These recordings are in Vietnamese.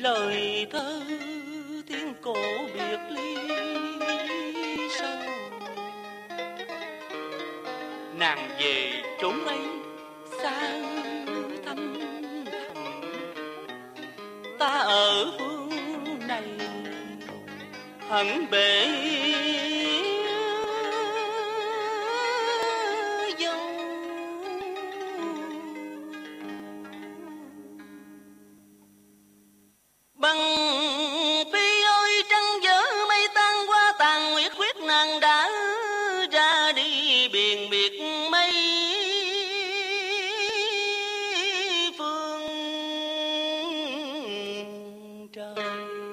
lời thơ tiếng cổ biệt ly sâu. Nàng về chốn ấy xa thăm thầm, ta ở phương này hận bể dâu. Bằng phi ơi trăng dở mây tan qua tàn nguyệt khuyết, nàng đã ra đi biển biệt mây phương trời.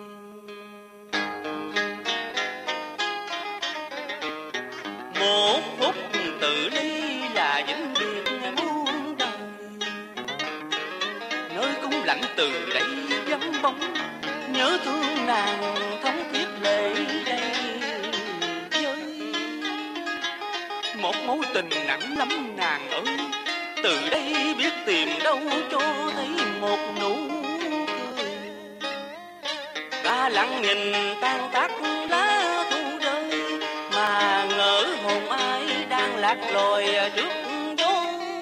Một phút tự ly là vĩnh biệt muôn đời, nơi cung lạnh từ đây vắng bóng, nhớ thương nàng thống thiết lệ đầy vơi. Một mối tình nặng lắm nàng ơi, từ đây biết tìm đâu cho thấy một nụ cười. Ta lặng nhìn tan tác lá thu rơi, mà ngỡ hồn ai đang lạc lối trước gió.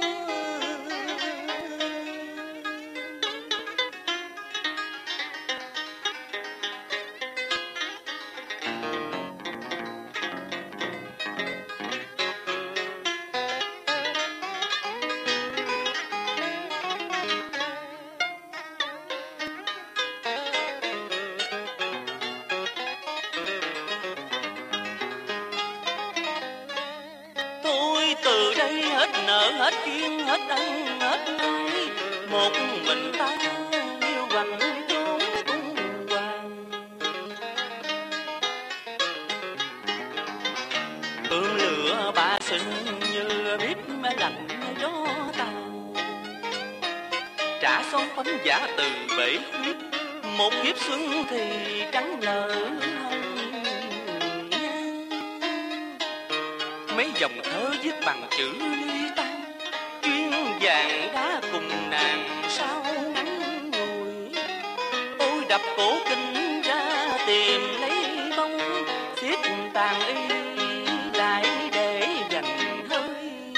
Từ đây hết nợ hết duyên hết ân hết ái, một mình ta yêu quạnh chốn cung hoàng. Hương lửa bà sinh như biết mẹ lạnh gió tàn, trả son phấn giả từ bể khuyết, một kiếp xuân thì trắng nở hồng. Mấy dòng thơ viết bằng chữ ly tan, chuyên vàng đã cùng nàng sao ngắn ngùi. Tôi đập cổ kinh ra tìm lấy bông, xiết tàn y lại để dành hơi.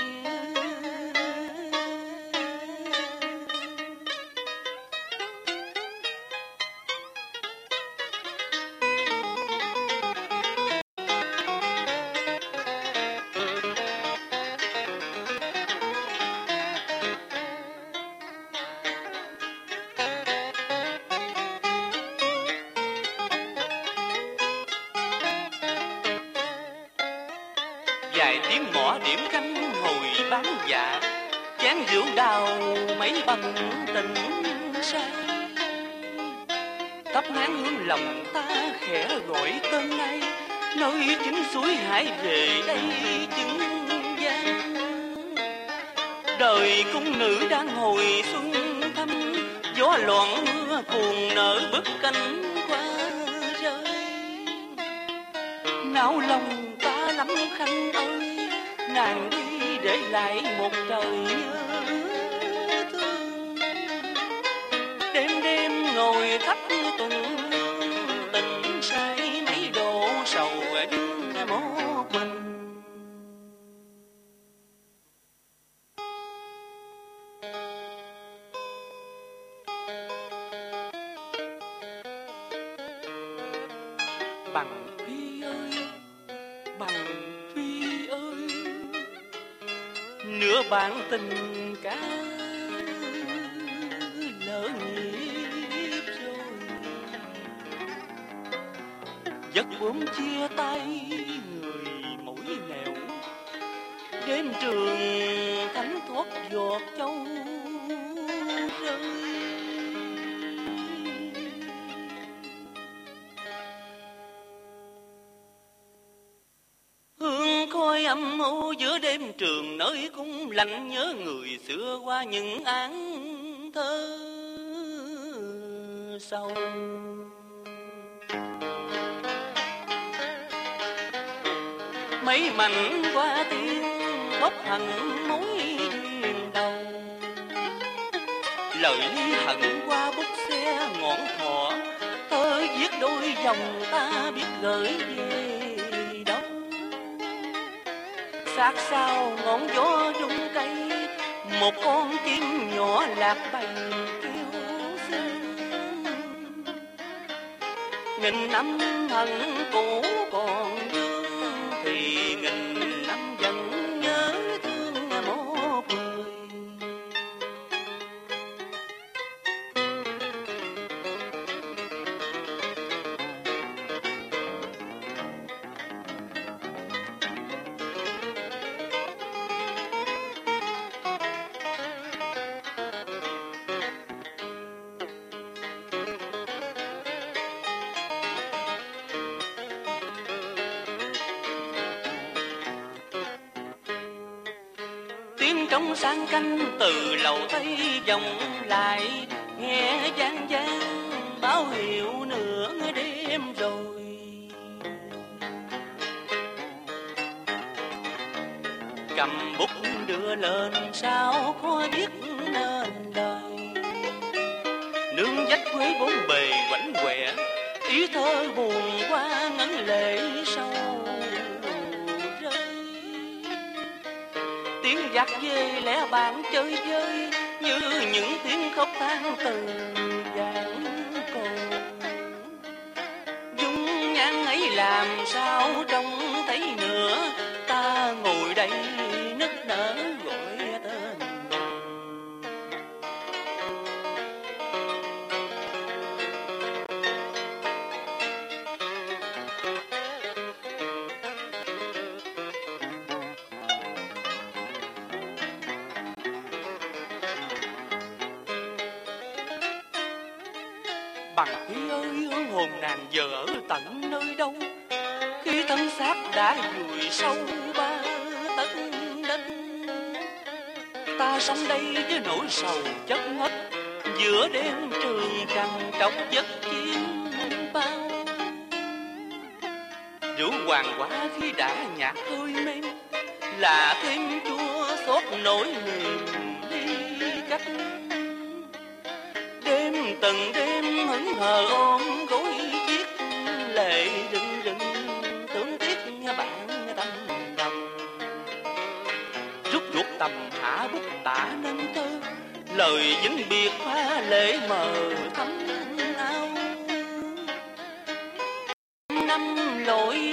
Vài tiếng mõ điểm canh hồi bán dạ, chén rượu đào mấy bằng tình say. Thắp nén hương lòng ta khẽ gọi tên nay, nơi chính suối hãy về đây chứng gian. Đời cung nữ đang hồi xuân thăm, gió loạn mưa cuồng nở bức cánh qua rơi. Náo lòng ta lắm khanh ơi, nàng đi để lại một trời nhớ thương. Đêm đêm ngồi thắp tuần tình say, mấy độ sầu đứng một mình. Bằng phi ơi, bằng phi ơi, nửa bản tình cả lỡ nhịp rồi. Giấc bướm chia tay người mỗi nẻo, đêm trường thánh thoát giọt châu rơi. Hương khói âm u giữa đêm trường, nơi cung lạnh nhớ người xưa qua những áng thơ sâu. Mấy mảnh qua tiếng khóc hằn mối duyên đầu, lời ly hận qua bút xe ngọn thọ, thơ viết đôi dòng ta biết gửi về đâu. Sát sao ngọn gió rung cây, một con chim nhỏ lạc bầy kêu xin. Nghìn năm hận cũ còn vương, thì nghìn năm vẫn nhớ thương một người. Tiếng trống sang canh từ lầu tây vọng lại, nghe vang vang báo hiệu nửa đêm rồi. Cầm bút đưa lên sao khó viết nên lời, nương vách quê bốn bề quạnh quẹ, ý thơ buồn qua ngấn lệ sâu rơi. Tiếng giặc dê lẽ bạn chơi vơi, như những tiếng khóc than từ vàng cồn. Dung nhan ấy làm sao trông thấy nữa, ta ngồi đây nức nở gọi tên nàng. Bằng khí ơi hương hồn nàng giờ ở tận nơi đâu, khi thân xác đã vùi sâu ba tấc đất. Ta sống đây với nỗi sầu chất ngất, giữa đêm trường trăng trọc giấc chim bao. Rượu hoàng quá khi đã nhạt hơi men, là thêm chua xót nỗi niềm ly cách. Đêm từng đêm hững hờ ôm gối chiếc, lệ rưng rưng tưởng tiếc bạn tâm đồng. Rút ruột tầm hạ bút tả nên thơ, lời vĩnh biệt pha lệ mờ thắm ao. Năm lỗi